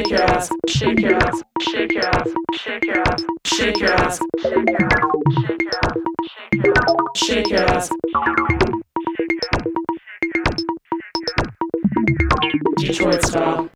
shake your ass, shake your ass, shake your ass, shake your ass, shake your ass, shake your ass, Detroit style.